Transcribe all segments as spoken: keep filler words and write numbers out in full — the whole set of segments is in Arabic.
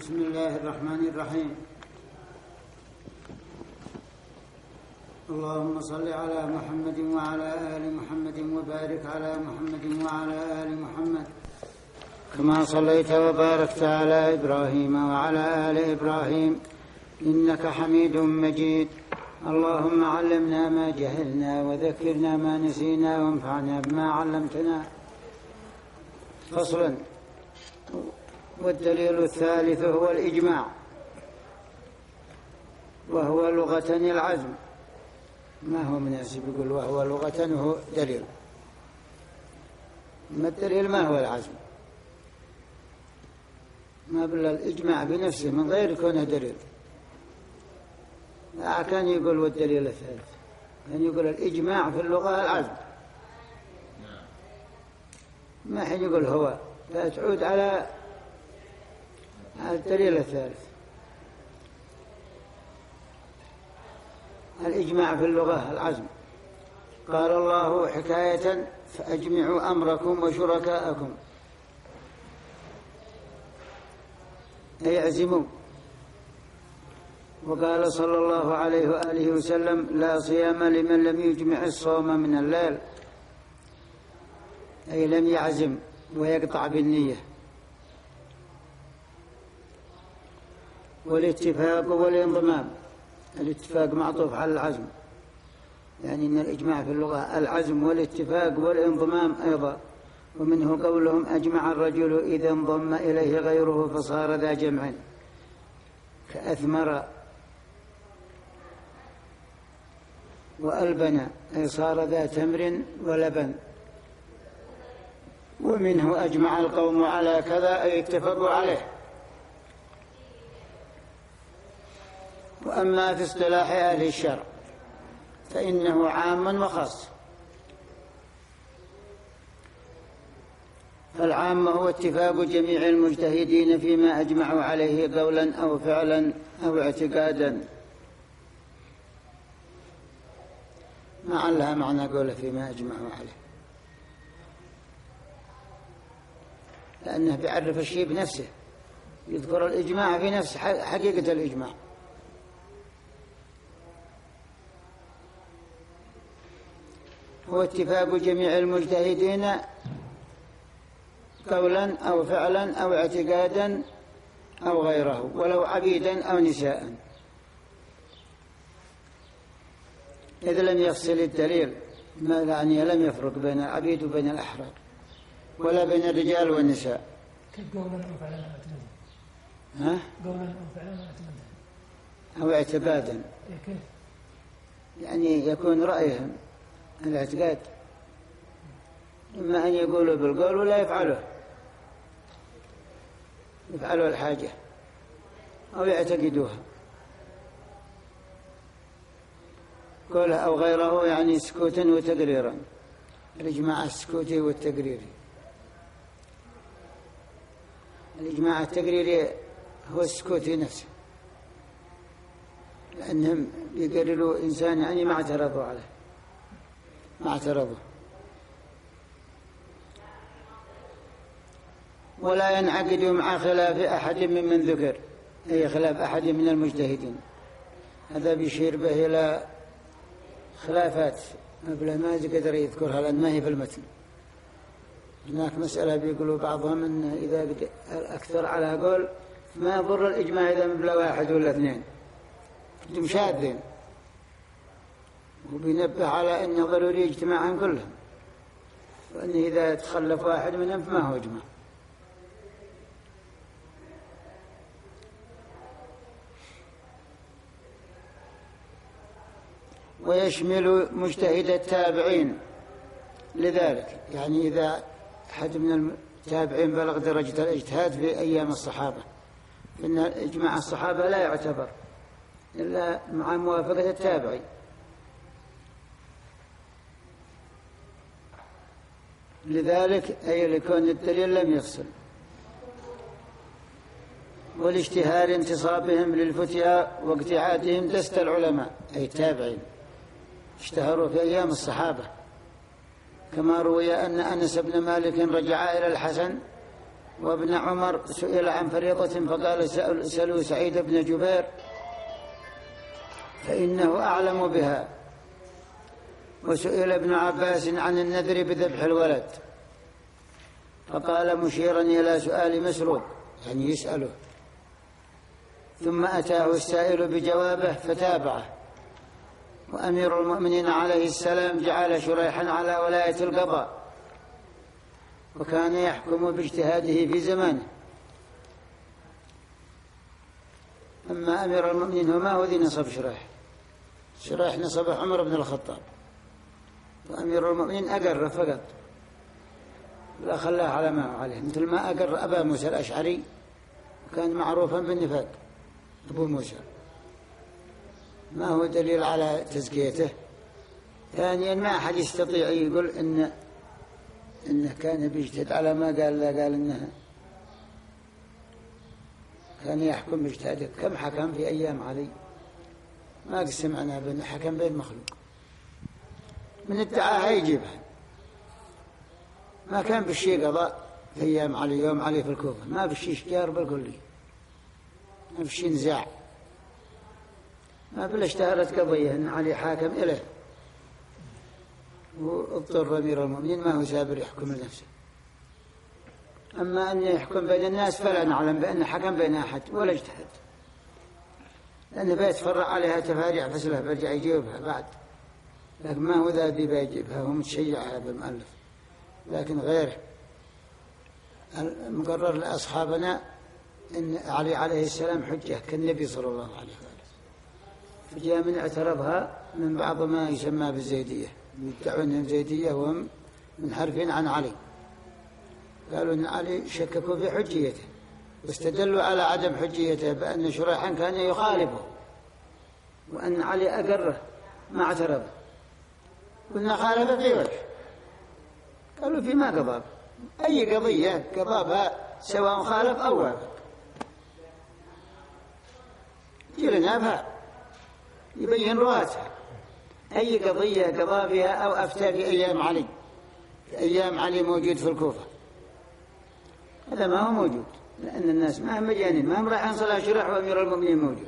بسم الله الرحمن الرحيم. اللهم صل على محمد وعلى آل محمد وبارك على محمد وعلى آل محمد كما صليت وباركت على إبراهيم وعلى آل إبراهيم إنك حميد مجيد. اللهم علمنا ما جهلنا وذكرنا ما نسينا وانفعنا بما علمتنا. فصل. والدليل الثالث هو الإجماع، وهو لغة العزم. ما هو مناسب يقول وهو لغة هو دليل؟ ما الدليل؟ ما هو العزم؟ ما بلا الإجماع بنفسه من غير كونه دليل. لا كان يقول والدليل الثالث، كان يقول الإجماع في اللغة العزم، ما حين يقول هو، لا تعود على الدليل الثالث. الإجماع في اللغة العزم. قال الله حكاية: فأجمعوا أمركم وشركاءكم، أي اعزموا. وقال صلى الله عليه وآله وسلم: لا صيام لمن لم يجمع الصوم من الليل، أي لم يعزم ويقطع بالنية. والاتفاق والانضمام، الاتفاق معطوف على العزم، يعني أن الإجماع في اللغة العزم والاتفاق والانضمام أيضا. ومنه قولهم: أجمع الرجل إذا انضم إليه غيره فصار ذا جمع، كأثمر. وألبن، أي صار ذا تمر ولبن. ومنه أجمع القوم على كذا، أي اتفقوا عليه. وأما في اصطلاح أهل الشرع فإنه عام وخاص. فالعام هو اتفاق جميع المجتهدين فيما أجمعوا عليه قولا أو فعلا أو اعتقادا. ما علها معنى قوله فيما أجمعوا عليه، لأنه بيعرف الشيء بنفسه، يذكر الإجماع في نفس حقيقة الإجماع. هو اتفاق جميع المجتهدين قولا أو فعلا أو اعتقادا أو غيره، ولو عبيدا أو نساء، إذ لم يفصل الدليل، ما يعني لم يفرق بين العبيد وبين الأحرار، ولا بين الرجال والنساء. قولا أو فعلا أو اعتقادا. ها؟ قولا أو فعلا أو اعتقادا. أو اعتقادا. كيف؟ يعني يكون رأيهم الاعتقاد، إما أن يقولوا بالقول ولا يفعلوه، يفعلوا الحاجة أو يعتقدوها. قوله أو غيره يعني سكوتا وتقريرا، الإجماع السكوتي والتقريري. الإجماع التقريري هو السكوتي نفسه، لأنهم يقرروا إنسان يعني ما اعترضوا عليه، ما اعترضوا. ولا ينعقد مع خلاف أحد ممن ذكر، أي خلاف أحد من المجتهدين. هذا بيشير به إلى خلافات قبل ما قدر يذكرها لأن ما هي في المتن. هناك مسألة بيقولوا بعضهم أن إذا أكثر على قول ما يضر الإجماع إذا مبلغ واحد ولا اثنين، هم شاذين. وبينبه على أنه ضروري اجتماعهم كلهم، وأنه إذا تخلف واحد منهم فما هو اجماع. ويشمل مجتهد التابعين لذلك، يعني إذا أحد من التابعين بلغ درجة الاجتهاد في أيام الصحابة، فإن إجماع الصحابة لا يعتبر إلا مع موافقة التابعي. لذلك أي لكون الدليل لم يفصل. والاشتهار انتصابهم للفتيا واقتعادهم دست العلماء، أي التابعين اشتهروا في أيام الصحابة، كما روي أن أنس بن مالك رجع إلى الحسن وابن عمر سئل عن فريضة فقال سألوا سعيد بن جبير فإنه أعلم بها. وسئل ابن عباس عن النذر بذبح الولد فقال مشيرا إلى سؤال مسروق، يعني يسأله، ثم أتاه السائل بجوابه فتابعه. وأمير المؤمنين عليه السلام جعل شريحا على ولاية القضاء، وكان يحكم باجتهاده في زمانه. أما أمير المؤمنين هو ما هو ذي نصب شريح، شريح نصبه عمر بن الخطاب، وأمير المؤمنين أقر فقط، لا خلاه على ما هو عليه، مثل ما أقر أبا موسى الأشعري كان معروفا بالنفاق. أبو موسى ما هو دليل على تزكيته. ثانيا ما أحد يستطيع يقول إن إنه كان بيجتهد على ما قال، لا قال إنه كان يحكم باجتهاده. كم حكم في أيام علي؟ ما قد سمعنا بأنه حكم بين مخلوق. من ادعاها يجيبها. ما كان بالشيء قضاء في أيام علي، يوم علي في الكوفة ما بالشيء شجار بالكلي، ما بالشيء نزاع، ما بلا اشتهرت قضية أن علي حاكم إليه واضطر أمير المؤمنين ما هو سابر يحكم لنفسه. أما أن يحكم بين الناس فلا نعلم بأن حكم بين أحد ولا اجتهد، لأنه بيتفرع عليها تفاريع فسلة برجع يجيبها بعد، لكن ما هو ذا بي بيجيبها، هو متشيعها بالمؤلف. لكن غيره المقرر لأصحابنا أن علي عليه السلام حجة كالنبي صلى الله عليه وسلم، فجاء من اعترضها من بعض ما يسمى بالزيدية، يدعون أنهم زيدية وهم منحرفين عن علي. قالوا أن علي شككوا في حجيته واستدلوا على عدم حجيته بأن شريحا كان يخالفه وأن علي أقره ما اعترض. قلنا خالف في وجه، قالوا فيما قضاب، أي قضية قضابها سواء خالف أو وافق جلنا بها يبين رواتها. أي قضية قضى بها أو أفتى في أيام علي، في أيام علي موجود في الكوفة، هذا ما هو موجود، لأن الناس ما هم مجانين، ما هم رايحين صلاة شرح وأمير المؤمنين موجود.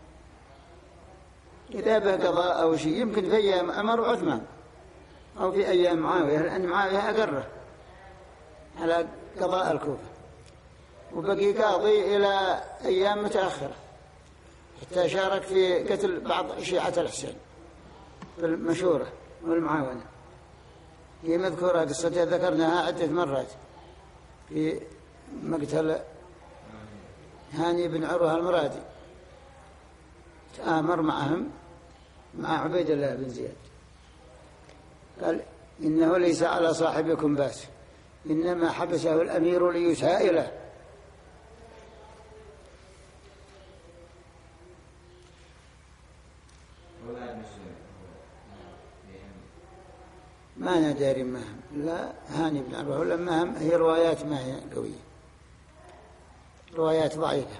إذا به قضاء أو شيء يمكن في أيام عمر وعثمان أو في أيام معاوية، لأن معاوية أقره على قضاء الكوفة، وبقي قاضي إلى أيام متأخرة حتى شارك في قتل بعض شيعة الحسين بالمشورة والمعاونة. هي مذكورة قصتها ذكرناها عدة مرات في مقتل هاني بن عروة المرادي، تآمر معهم مع عبيد الله بن زياد، قال إنه ليس على صاحبكم باس، إنما حبسه الأمير ليسائله. ما أنا داري مهم، لا هاني بن عروة ولا مهم، هي روايات ما هي قوية، روايات ضعيفة،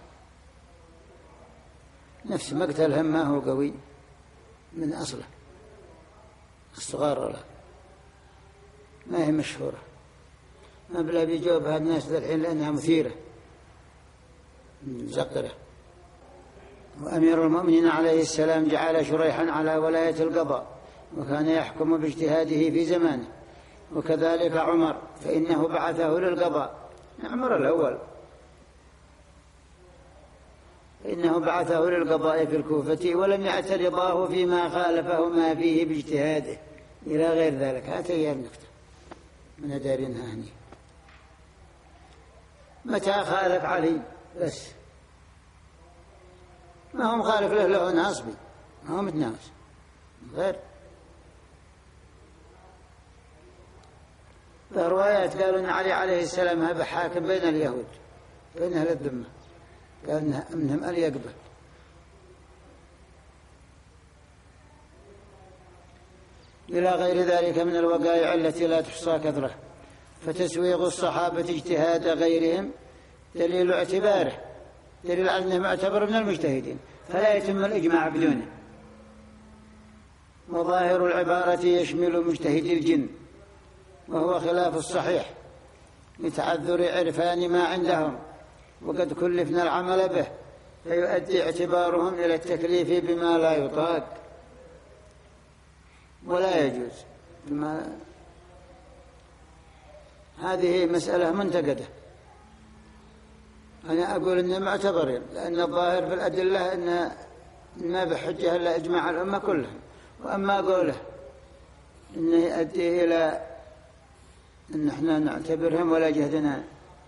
نفس مقتلهم ما هو قوي من أصله، الصغار ولا ما هي مشهورة، ما بلا بيجوبها الناس ذا الحين لأنها مثيرة مزقرة. وأمير المؤمنين عليه السلام جعل شريحا على ولاية القضاء، وكان يحكم باجتهاده في زمانه. وكذلك عمر فإنه بعثه للقضاء، عمر الأول فإنه بعثه للقضاء في الكوفة ولم يعترضاه فيما خالفه ما فيه باجتهاده إلى غير ذلك. هاتي النكتة من دارينها هني. متى خالف علي بس، ما هو مخالف له له ناصبي، ما هو متناوس غير. فروايات قالوا أن علي عليه السلام هذا حاكم بين اليهود بين أهل الذمة، قال منهم أن يقبل. إلى غير ذلك من الوقائع التي لا تحصى كثرة. فتسويغ الصحابة اجتهاد غيرهم دليل اعتباره، دليل على أنه معتبر من المجتهدين، فلا يتم الإجماع بدونه. وظاهر العبارة يشمل مجتهد الجن، وهو خلاف الصحيح، لتعذر عرفان ما عندهم وقد كلفنا العمل به، فيؤدي اعتبارهم إلى التكليف بما لا يطاق ولا يجوز. بما هذه مسألة منتقدة. أنا أقول إنه معتبرين، لأن الظاهر في الأدلة إن ما بحجة إلا إجماع الأمة كلهم. وأما قوله إنه يؤدي إلى إن إحنا نعتبرهم ولا جهدنا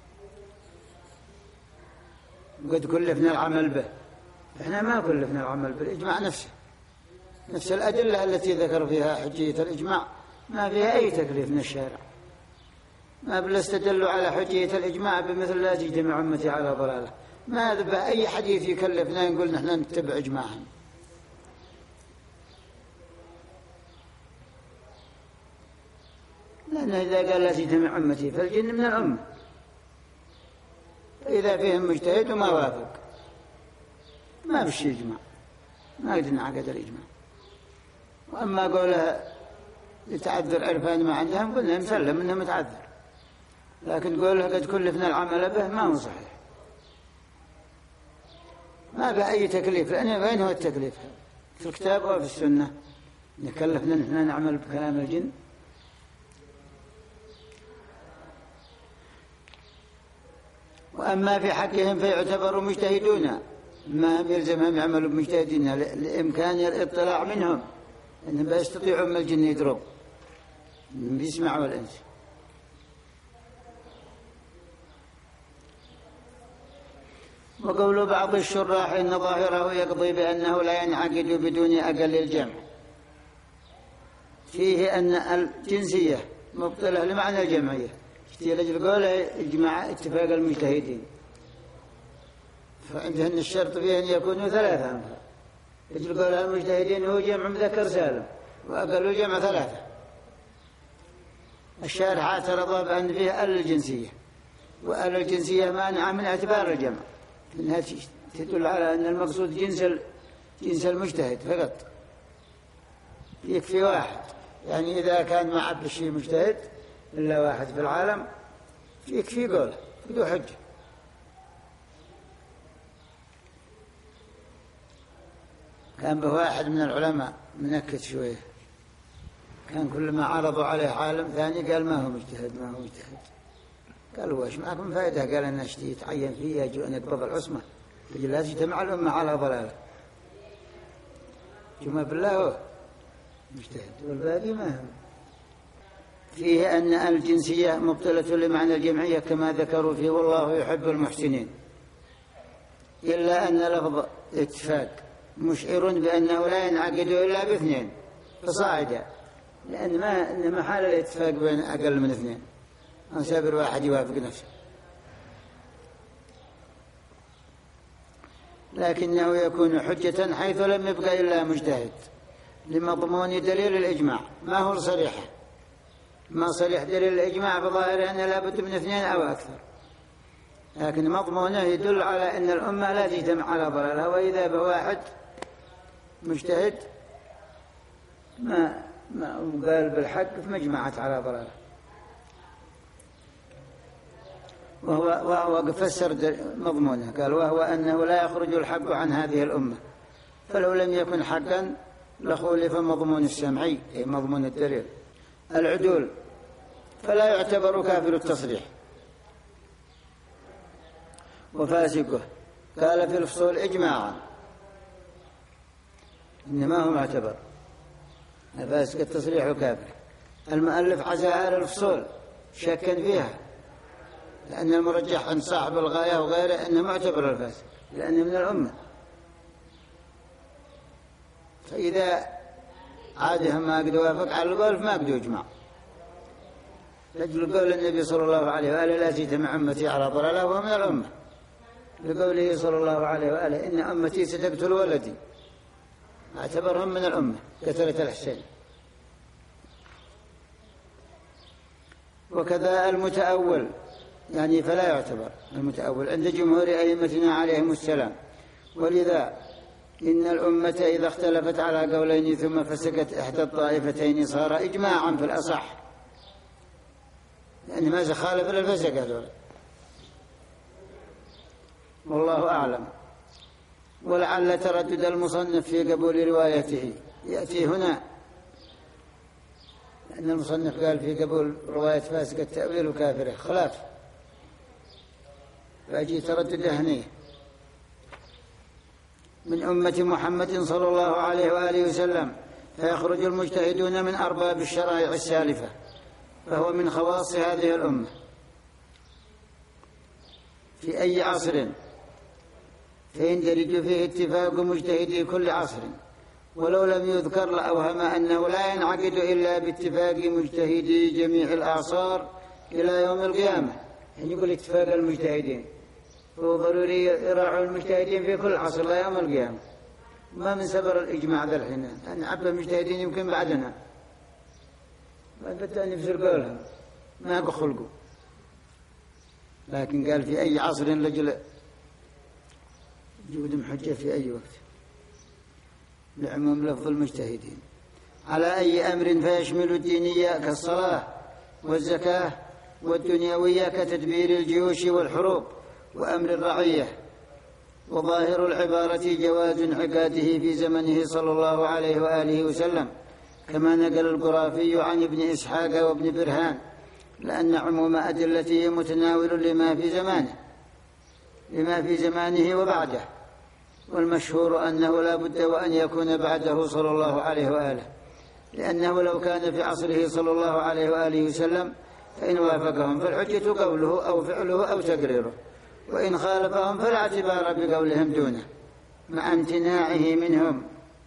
وقد كلفنا العمل به، إحنا ما كلفنا العمل بالإجماع نفسه. نفس الأدلة التي ذكر فيها حجية الإجماع ما فيها أي تكليف من الشارع، ما بل استدلوا على حجية الإجماع بمثل لا تجتمع أمتي على ضلالة. ما ذبه أي حديث يكلفنا نقول نحن نتبع إجماعهم. لأنه إذا قال لا تجتمع أمتي فالجن من الأمة، فإذا فيهم مجتهد وما وافق ما بشي إجماع، ما قدرنا عقد الإجماع. وأما قولها لتعذر عرفان ما عندهم قلنا مسلم إنه متعذر، لكن قولها قد كلفنا العمل به ما هو صحيح، ما به أي تكليف. لأن وين هو التكليف؟ في الكتاب وفي السنة نكلفنا نحن نعمل بكلام الجن؟ وأما في حقهم فيعتبروا مجتهدون، ما يلزمهم يعملوا بمجتهدين لإمكان الاطلاع منهم أنهم بيستطيعوا من الجن يدروا بيسمعوا الإنس. وقول بعض الشراح إن ظاهره يقضي بأنه لا ينعقد بدون أقل الجمع، فيه أن الجنسية مبطلة لمعنى الجمعية، لأجل قوله إجماع اتفاق المجتهدين، فعندهن الشرط فيه أن يكونوا ثلاثة. لأجل قوله المجتهدين هو جمع مذكر سالم وأقل الجمع ثلاثة. الشارح اعترض بأن فيه أل الجنسية، وأل الجنسية مانعة من اعتبار الجمع، إنها تدل على أن المقصود جنس جنس المجتهد فقط، يكفي واحد. يعني إذا كان ما عبد الشيء مجتهد إلا واحد في العالم يكفي قوله بدون حجة. كان به واحد من العلماء منكت شوية، كان كل ما عرضوا عليه عالم ثاني قال ما هو مجتهد ما هو مجتهد. قالوا واش معكم فائدة؟ قال أنا اشتي يتعين فيه يجب أن يقبض العصمة، يجب لا تجتمع الأمة على ضلالة. جمع بالله هو مجتهد والباقي ما هو. فيه أن الجنسية مبطلة لمعنى الجمعية كما ذكروا فيه والله يحب المحسنين، إلا أن لفظ اتفاق مشعر بأنه لا ينعقد إلا باثنين فصاعدا، لأن ما إن محال الاتفاق بين أقل من اثنين، أنسابر واحد يوافق نفسه. لكنه يكون حجة حيث لم يبقى إلا مجتهد لمضمون دليل الإجماع، ما هو صريحة، ما صريح دليل الإجماع بظاهره أنه لابد من اثنين أو أكثر، لكن مضمونه يدل على أن الأمة لا تجتمع على ضلالها، وإذا بواحد مجتهد ما ما قال بالحق فمجمعت على ضلاله. وهو وهو فسر مضمونه قال وهو أنه لا يخرج الحق عن هذه الأمة، فلو لم يكن حقا لخولف مضمون السمعي أي مضمون الدليل. العدول فلا يعتبر كافر التصريح، وفاسقه قال في الفصول إجماعا إنما هو معتبر، فاسق التصريح وكافر. المؤلف عزى على الفصول شكا فيها، لأن المرجح عند صاحب الغاية وغيره أنه معتبر الفاسق لأنه من الأمة. فإذا عادهم ما قد وافق على القول فما قد يجمع، لأجل قول النبي صلى الله عليه وآله لا تجتمع أمتي على ضلالة وهو من الأمة، لقوله صلى الله عليه وآله إن أمتي ستقتل ولدي، اعتبرهم من الأمة كثرة الحسين. وكذا المتأول يعني فلا يعتبر المتأول عند جمهور أئمتنا عليهم السلام. ولذا إن الأمة إذا اختلفت على قولين ثم فسكت إحدى الطائفتين صار إجماعا في الأصح، يعني ما خالف إلا الفسق هذول. والله أعلم. ولعل تردد المصنف في قبول روايته يأتي هنا، لأن المصنف قال في قبول رواية فاسق التأويل وكافره خلاف، فأجي تردد هنيه. من أمة محمد صلى الله عليه وآله وسلم فيخرج المجتهدون من أرباب الشرائع السالفة، فهو من خواص هذه الأمة في أي عصر، فيندرج فيه اتفاق مجتهدي كل عصر، ولو لم يذكر لأوهم أنه لا ينعقد إلا باتفاق مجتهدي جميع الأعصار إلى يوم القيامة. يعني يقول اتفاق المجتهدين، فهو ضروري يراعوا المجتهدين في كل عصر لا يوم القيامة. ما من سبر الإجماع ذا الحين، أن عبد المجتهدين يمكن بعدنا بدأ أن يفسر قولهم ما بخلقوا، لكن قال في أي عصر لجل جودهم حجة في أي وقت لعموم لفظ المجتهدين على أي أمر، فيشمل الدينية كالصلاة والزكاة، والدنيوية كتدبير الجيوش والحروب وأمر الرعية. وظاهر العبارة جواز انعقاده في زمنه صلى الله عليه وآله وسلم، كما نقل القرافي عن ابن إسحاق وابن برهان، لأن عموم أدلته متناول لما في زمانه لما في زمانه وبعده، والمشهور أنه لا بد وأن يكون بعده صلى الله عليه وآله، لأنه لو كان في عصره صلى الله عليه وآله وسلم فإن وافقهم فالحجة قوله أو فعله أو تقريره، وإن خالفهم فلا اعتبار بقولهم دونه مع امتناعه منهم.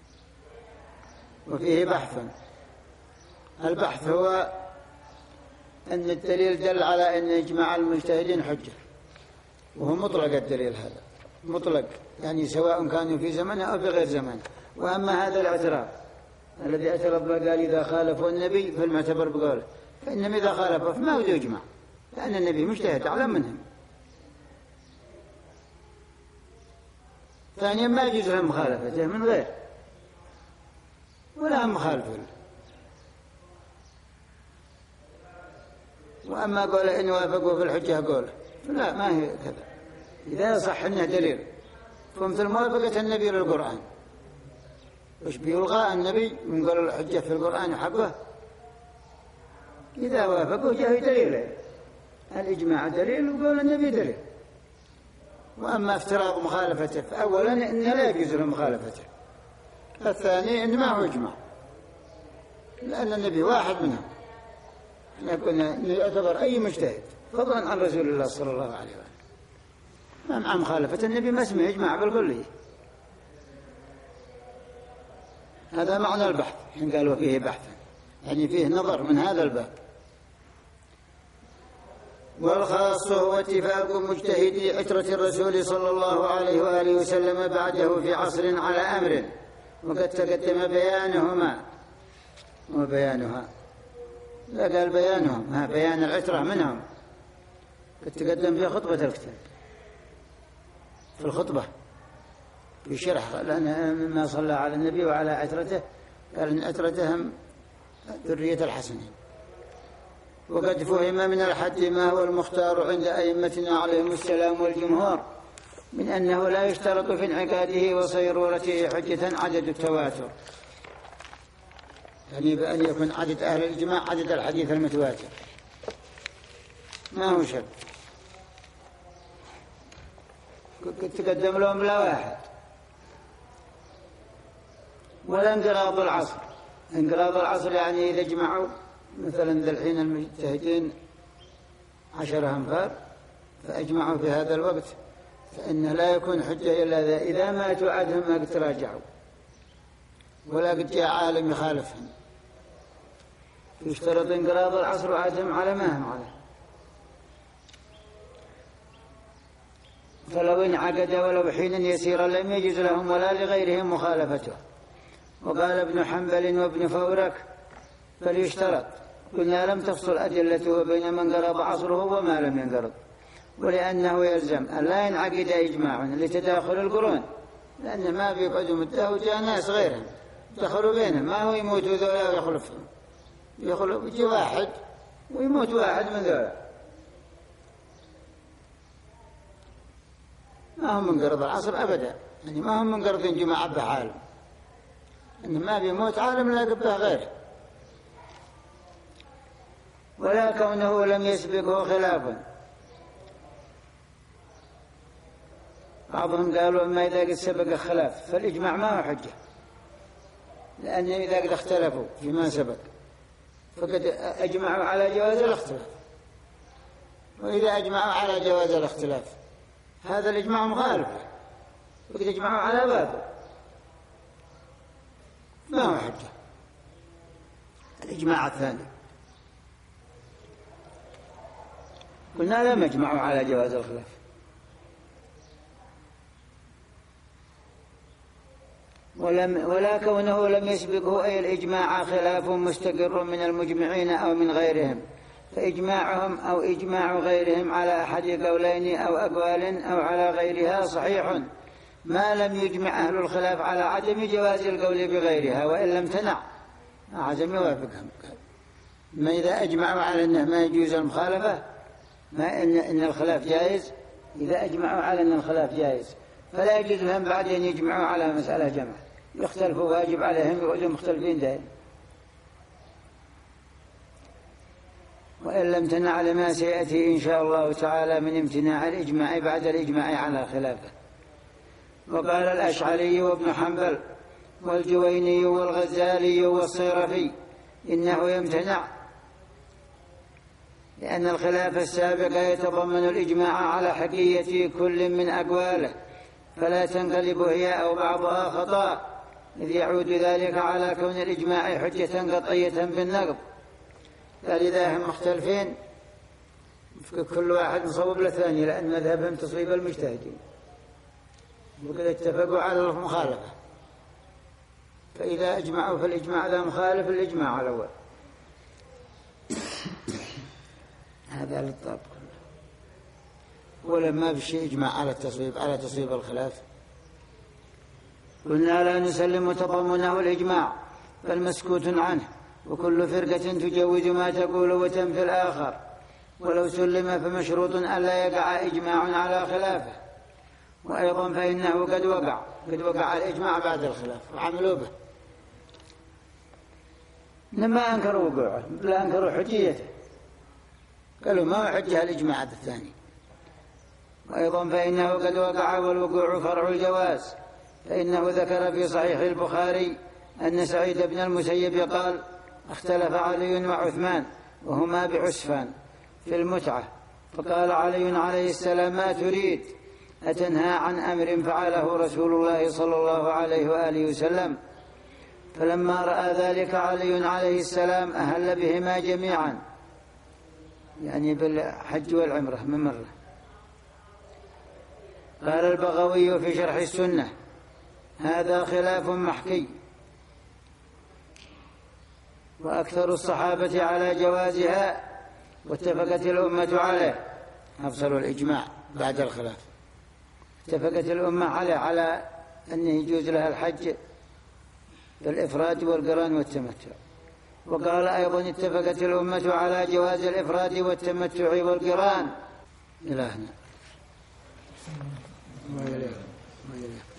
وفيه بحث. البحث هو أن الدليل دل على أن إجماع المجتهدين حجة، وهو مطلق الدليل هذا مطلق، يعني سواء كانوا في زمنه أو في غير زمنه. وأما هذا الاعتراف الذي اعترض قال إذا خالفوا النبي فالمعتبر بقوله، فإنما إذا خالفوا فما هو يجمع، لأن النبي مجتهد أعلم منهم. ثانيا ما يجوز لهم مخالفته من غير ولا هم مخالفه. وأما قول إن وافقوا في الحجة قوله لا، ما هي كذا. إذا صح أنه دليل فمثل موافقة النبي للقرآن، وش بيلغى النبي من قول الحجة في القرآن حقه؟ إذا وافقوا جاء دليل، الإجماع دليل وقول النبي دليل. وأما افتراض مخالفته فأولا إن لا يجوز له مخالفته، الثاني إن ما هو إجماع، لأن النبي واحد منهم، يكون يعتبر أي مجتهد فضلا عن رسول الله صلى الله عليه وسلم. مع مخالفة النبي ما اسمه إجماع بالكلية. هذا معنى البحث، حين قالوا فيه بحثا يعني فيه نظر من هذا الباب. والخاص هو اتفاق مجتهدي عترة الرسول صلى الله عليه وآله وسلم بعده في عصر على أمر، وقد تقدم بيانهما وبيانها، لا قال بيانهم، ها بيان العترة منهم قد تقدم في خطبة الكتاب، في الخطبة في شرح، لأن مما صلى على النبي وعلى عترته قال إن عترتهم ذرية الحسنين. وقد فهم من الحد ما هو المختار عند أئمتنا عليهم السلام والجمهور من أنه لا يشترط في انعقاده وصيرورته حجة عدد التواتر، يعني بأن يكون عدد أهل الإجماع عدد الحديث المتواتر، ما هو شرط. كنت تقدم لهم لا واحد. ولا انقراض العصر، انقراض العصر يعني إذا اجمعوا مثلا ذا الحين المجتهدين عشر أنفار فأجمعوا في هذا الوقت، فإنه لا يكون حجة إلا ذا إذا ماتوا عدهم ما قد تراجعوا ولا قد جاء عالم يخالفهم، يشترط انقراض العصر وعدهم على ما هم عليه. فلو انعقد ولو حينا يسيرا لم يجوز لهم ولا لغيرهم مخالفته. وقال ابن حنبل وابن فورك فليشترط، قلنا لم تفصل أدلته بين من انقرض عصره وما لم ينقرض، ولأنه يلزم أن لا ينعقد إجماع لتداخل القرون، لأن ما بيقعدوا مدة وجاء ناس غيرهم دخلوا بينهم، ما هو يموتوا ذولا ويخلفهم، يخلف يجي واحد ويموت واحد من ذولا ما هم من قرض العصر أبدا، يعني ما هم من قرض جماعة بحالهم، إن ما بيموت عالم لا قبه غيره. ولا كونه لم يسبقه خلاف. بعضهم قالوا إما إذا قد سبق خلاف فالإجماع ما هو حجة، لأن إذا قد اختلفوا فيما سبق فقد أجمعوا على جواز الاختلاف، وإذا أجمعوا على جواز الاختلاف هذا الإجماع مخالف، وقد أجمعوا على بابه ما هو حجة. الإجماع الثاني قلنا لم يجمعوا على جواز الخلاف، ولم ولا كونه لم يسبقه أي الإجماع خلاف مستقر من المجمعين أو من غيرهم، فإجماعهم أو إجماع غيرهم على أحد قولين أو أقوال أو على غيرها صحيح ما لم يجمع أهل الخلاف على عدم جواز القول بغيرها، وإن لم تنع عدم يوافقهم. ما إذا أجمعوا على أنه ما يجوز المخالفة، ما إن, إن الخلاف جائز، إذا أجمعوا على أن الخلاف جائز فلا يجوز لهم بعد أن يجمعوا على مسألة جمع، يختلفوا واجب عليهم يقعدوا مختلفين دائما. وإن لم تنع لما سيأتي إن شاء الله تعالى من امتناع الإجماع بعد الإجماع على خلافه. وقال الأشعري وابن حنبل والجويني والغزالي والصيرفي إنه يمتنع، لأن الخلاف السابق يتضمن الإجماع على حقية كل من أقواله، فلا تنقلب هي أو بعضها خطأ، إذ يعود ذلك على كون الإجماع حجة قطعية بالنقض. فلذا هم مختلفين، كل واحد مصوب للثاني، لأن مذهبهم تصويب المجتهدين، وقد اتفقوا على المخالفة، فإذا أجمعوا فالإجماع ذا مخالف الإجماع الأول. هذا للطب كله. ولما بشيء إجماع على التصويب على تصويب الخلاف قلنا لا نسلم تضمنه الإجماع بل مسكوت عنه، وكل فرقة تجوز ما تقول وتنفي الآخر، ولو سلم فمشروط ألا يقع إجماع على خلافه. وأيضا فإنه قد وقع قد وقع الإجماع بعد الخلاف وعملوا به، لما أنكروا وقوعه لا أنكروا حجيته، قالوا ما حجها الإجماع الثاني. وأيضا فإنه قد وقع والوقوع فرع الجواز، فإنه ذكر في صحيح البخاري أن سعيد بن المسيب قال اختلف علي وعثمان وهما بعسفان في المتعة، فقال علي عليه السلام ما تريد؟ أتنهى عن أمر فعله رسول الله صلى الله عليه وآله وسلم؟ فلما رأى ذلك علي عليه السلام أهل بهما جميعا، يعني بالحج والعمرة من مرة. قال البغوي في شرح السنة هذا خلاف محكي، وأكثر الصحابة على جوازها واتفقت الأمة عليه. أفصل الإجماع بعد الخلاف، اتفقت الأمة عليه على أنه يجوز لها الحج بالإفراد والقران والتمتع. وقال أيضا اتفقت الأمة على جواز الإفراد والتمتع والقران. إلى هنا.